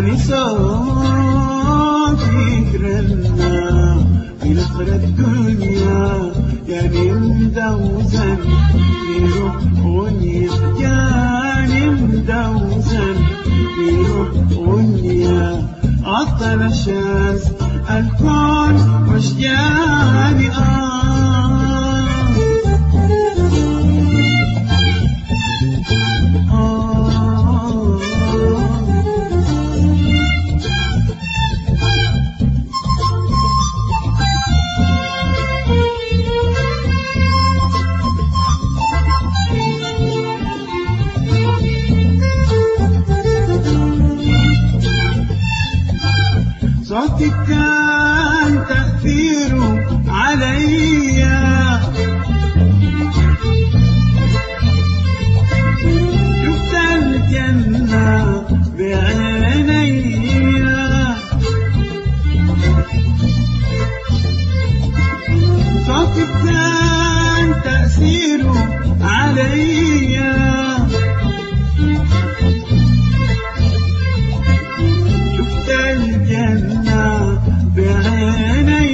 يعني صوتك رنة من آخر الدنيا، يعني مدوزن في روح غنية، يعني مدوزن في روح غنية. عطل الشمس الكون واشجاني صوتك كان تأثيره عليا، شفت الجنة بعيني، صوتك كان تأثيره عليا، شفت الجنة بعيني،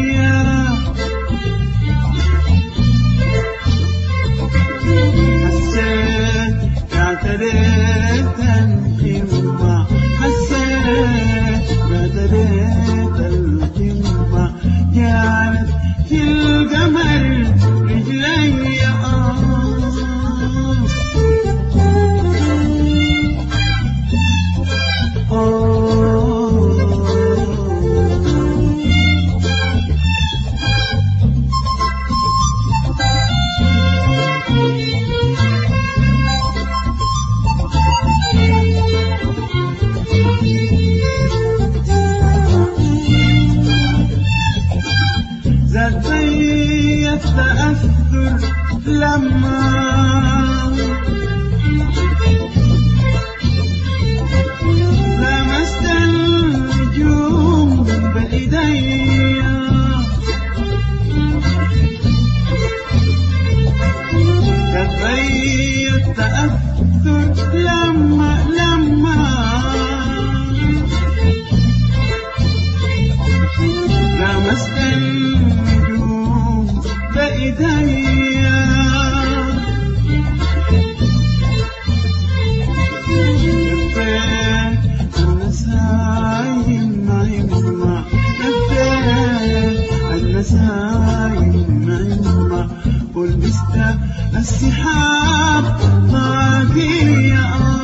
حسيت اعتديت القمة، حسيت اعتديت القمة، كانت في القمر رجلي زي التأثر لما لمست النجوم بإيديا، زي التأثر لما لمست النجوم بإيديا، لفيت النسايم عمة، لفيت النسايم عمة، ولبست السحاب طاقية.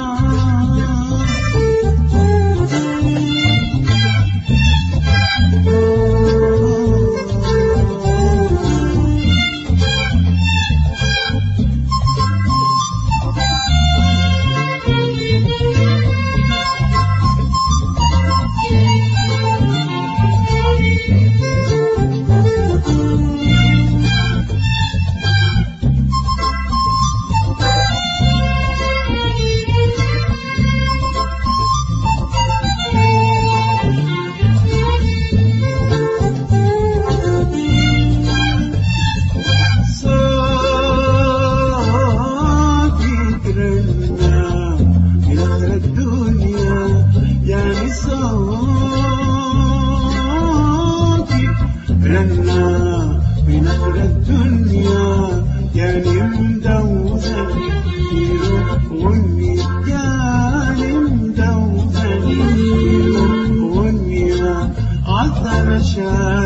من آخر الدنيا، يعني مدوزن في روح غنية، يعني مدوزن في روح غنية. عطر